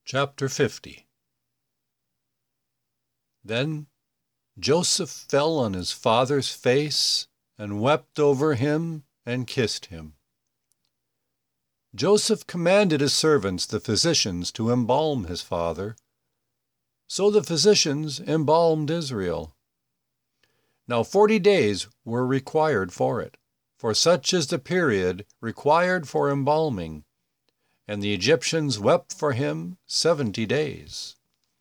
Chapter 50. Then Joseph fell on his father's face and wept over him and kissed him. Joseph commanded his servants, the physicians, to embalm his father. So the physicians embalmed Israel. Now 40 days were required for it, for such is the period required for embalming. And the Egyptians wept for him 70 days.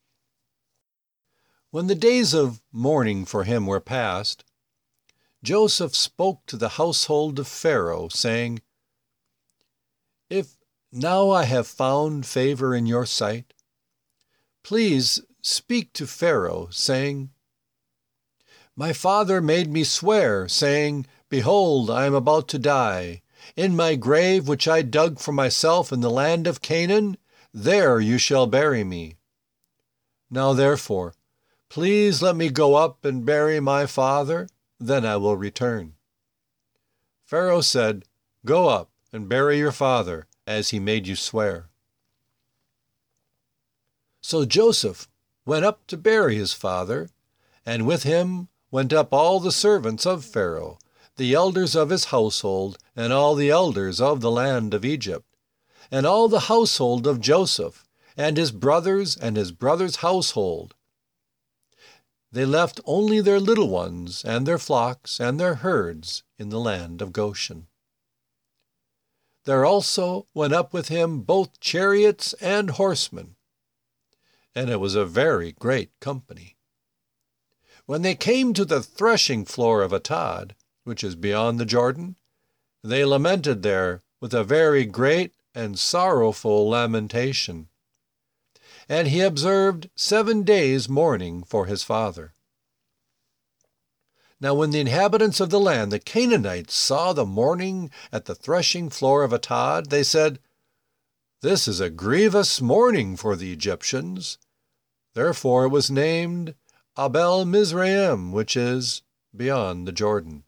When the days of mourning for him were past, Joseph spoke to the household of Pharaoh, saying, "If now I have found favor in your sight, please speak to Pharaoh, saying, 'My father made me swear, saying, Behold, I am about to die. In my grave which I dug for myself in the land of Canaan, there you shall bury me. Now therefore, please let me go up and bury my father, then I will return.' Pharaoh said, 'Go up and bury your father, as he made you swear.' So Joseph went up to bury his father, and with him went up all the servants of Pharaoh, the elders of his household, and all the elders of the land of Egypt, and all the household of Joseph, and his brothers' household. They left only their little ones and their flocks and their herds in the land of Goshen. There also went up with him both chariots and horsemen, and it was a very great company. When they came to the threshing floor of Atad, which is beyond the Jordan, they lamented there with a very great and sorrowful lamentation. And he observed 7 days mourning for his father. Now when the inhabitants of the land, the Canaanites, saw the mourning at the threshing floor of Atad, they said, 'This is a grievous mourning for the Egyptians.' Therefore it was named Abel Mizraim, which is beyond the Jordan.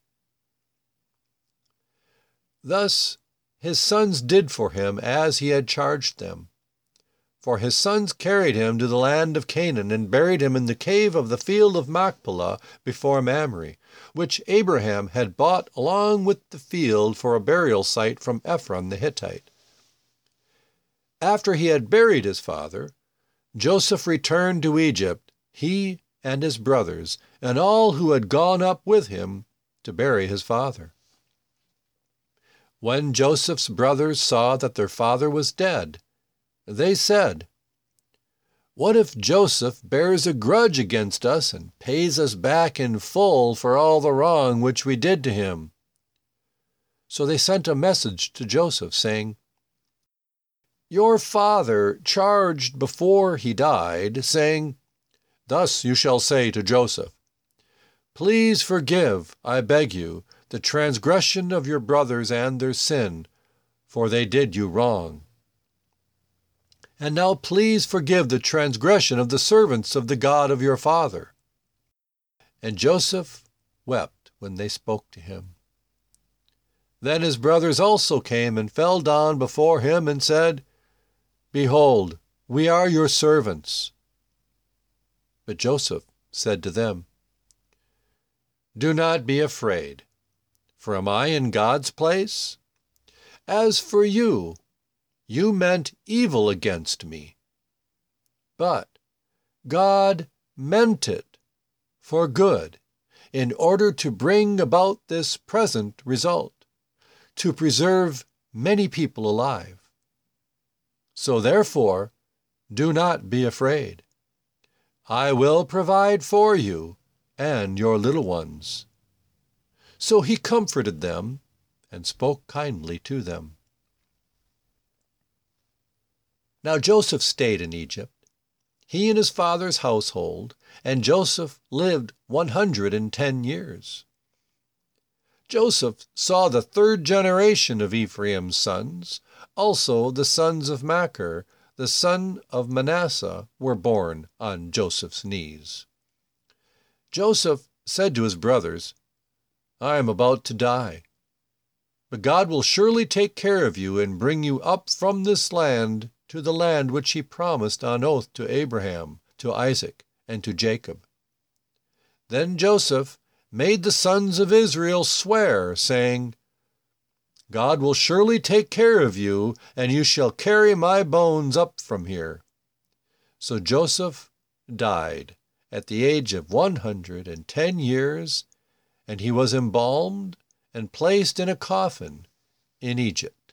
Thus his sons did for him as he had charged them. For his sons carried him to the land of Canaan and buried him in the cave of the field of Machpelah before Mamre, which Abraham had bought along with the field for a burial site from Ephron the Hittite. After he had buried his father, Joseph returned to Egypt, he and his brothers, and all who had gone up with him to bury his father. When Joseph's brothers saw that their father was dead, they said, 'What if Joseph bears a grudge against us and pays us back in full for all the wrong which we did to him?' So they sent a message to Joseph, saying, 'Your father charged before he died, saying, Thus you shall say to Joseph, Please forgive, I beg you, the transgression of your brothers and their sin, for they did you wrong. And now please forgive the transgression of the servants of the God of your father.' And Joseph wept when they spoke to him. Then his brothers also came and fell down before him and said, 'Behold, we are your servants.' But Joseph said to them, 'Do not be afraid, for am I in God's place? As for you, you meant evil against me, but God meant it for good, in order to bring about this present result, to preserve many people alive. So therefore, do not be afraid. I will provide for you and your little ones.' So he comforted them and spoke kindly to them. Now Joseph stayed in Egypt, he and his father's household, and Joseph lived 110 years. Joseph saw the 3rd generation of Ephraim's sons. Also the sons of Machir, the son of Manasseh, were born on Joseph's knees. Joseph said to his brothers, 'I am about to die, but God will surely take care of you and bring you up from this land to the land which he promised on oath to Abraham, to Isaac, and to Jacob. Then Joseph made the sons of Israel swear, saying, God will surely take care of you, and you shall carry my bones up from here. So Joseph died at the age of 110 years, and he was embalmed and placed in a coffin in Egypt.